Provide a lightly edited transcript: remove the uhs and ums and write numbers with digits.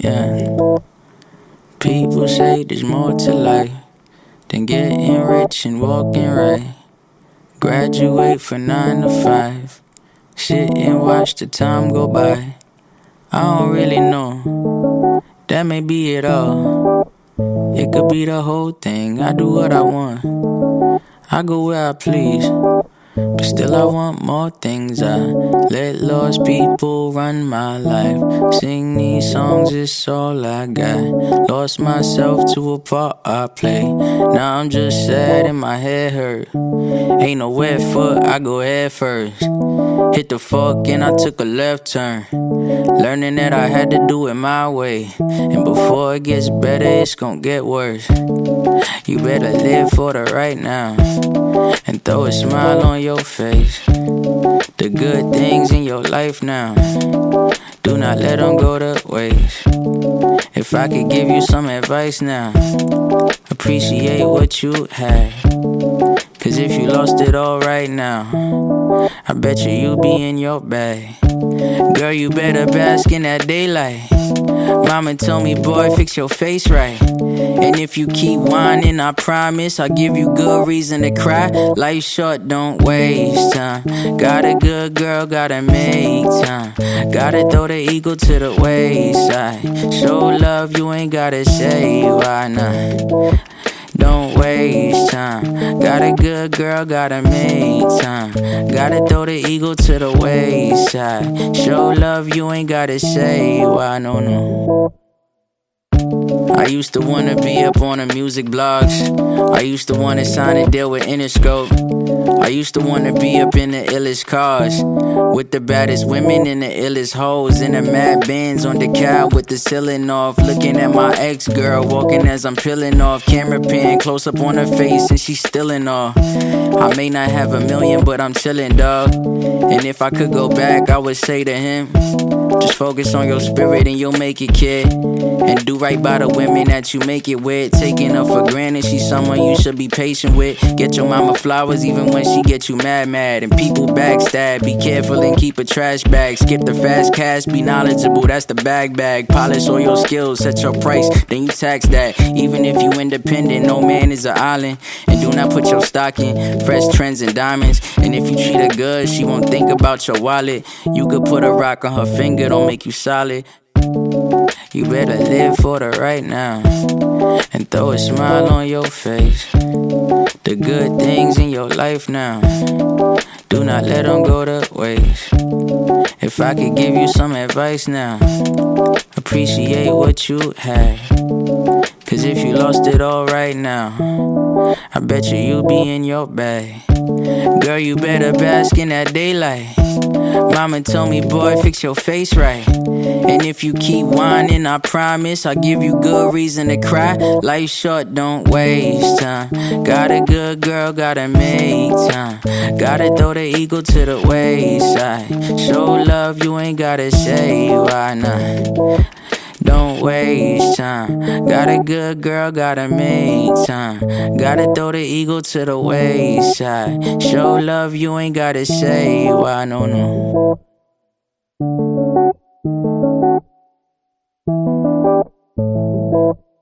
Yeah. People say there's more to life than getting rich and walking right. Graduate from 9 to 5. Sit and watch the time go by. I don't really know. That may be it all. It could be the whole thing. I do what I want. I go where I please. But still I want more things. I let lost people run my life. Sing these songs, it's all I got. Lost myself to a part I play. Now I'm just sad and my head hurt. Ain't no wet foot, I go head first. Hit the fork and I took a left turn. Learning that I had to do it my way. And before it gets better, it's gon' get worse. You better live for the right now and throw a smile on your face. The good things in your life now, do not let them go to waste. If I could give you some advice now, appreciate what you had. Cause if you lost it all right now, I bet you be in your bag. Girl, you better bask in that daylight. Mama told me, boy, fix your face right. And if you keep whining, I promise I'll give you good reason to cry. Life's short, don't waste time. Got a good girl, gotta make time. Gotta throw the ego to the wayside. Show love, you ain't gotta say why not. Don't waste time. Got a good girl, gotta make time. Gotta throw the ego to the wayside. Show love, you ain't gotta say why, no. I used to wanna be up on the music blogs. I used to wanna sign a deal with Interscope. I used to wanna be up in the illest cars, with the baddest women and the illest hoes, in the mad bands on the cab with the ceiling off. Looking at my ex-girl walking as I'm peeling off. Camera pan close up on her face and she's still in awe. I may not have a million, but I'm chillin', dog. And if I could go back, I would say to him, just focus on your spirit and you'll make it, kid. And do right by the women that you make it with. Taking her for granted, she's someone you should be patient with. Get your mama flowers even when she get you mad. And people backstab, be careful and keep a trash bag. Skip the fast cash, be knowledgeable, that's the bag. Polish all your skills, set your price, then you tax that. Even if you independent, no man is an island. And do not put your stock in fresh trends and diamonds. And if you treat her good, she won't think about your wallet. You could put a rock on her finger, don't make you solid. You better live for the right now and throw a smile on your face. The good things in your life now, do not let them go to waste. If I could give you some advice now, appreciate what you had. Cause if you lost it all right now, I bet you be in your bag. Girl, you better bask in that daylight. Mama told me, boy, fix your face right. And if you keep whining, I promise I'll give you good reason to cry. Life's short, don't waste time. Got a good girl, gotta make time. Gotta throw the ego to the wayside. Show love, you ain't gotta say why not. Don't waste time. Got a good girl, gotta make time. Gotta throw the ego to the wayside. Show love, you ain't gotta say why, no.